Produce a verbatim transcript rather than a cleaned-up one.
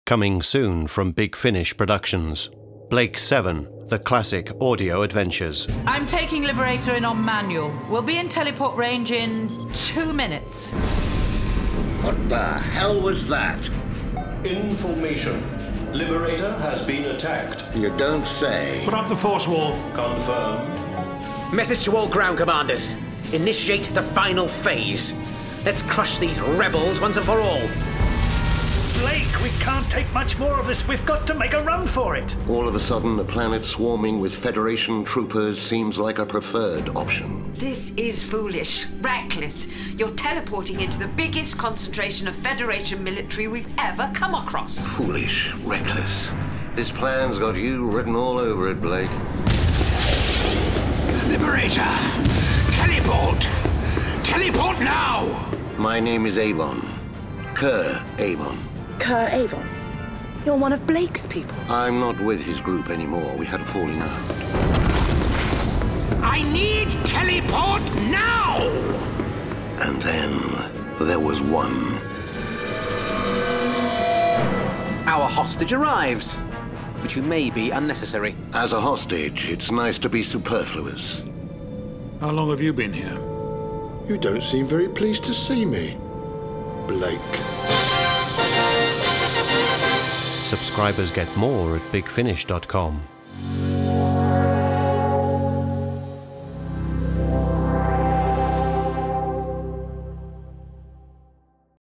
Coming soon from Big Finish Productions. Blake seven, the classic audio adventures. I'm taking Liberator in on manual. We'll be in teleport range in two minutes. What the hell was that? Information. Liberator has been attacked. You don't say. Put up the force wall. Confirm. Message to all ground commanders. Initiate the final phase. Let's crush these rebels once and for all. Blake, we can't take much more of this. We've got to make a run for it. All of a sudden, a planet swarming with Federation troopers seems like a preferred option. This is foolish, reckless. You're teleporting into the biggest concentration of Federation military we've ever come across. Foolish, reckless. This plan's got you written all over it, Blake. Liberator! Teleport! Teleport now! My name is Avon. Kerr Avon. Kerr Avon? You're one of Blake's people. I'm not with his group anymore. We had a falling out. I need teleport now! And then there was one. Our hostage arrives, which you may be unnecessary. As a hostage, it's nice to be superfluous. How long have you been here? You don't seem very pleased to see me, Blake. Subscribers get more at big finish dot com.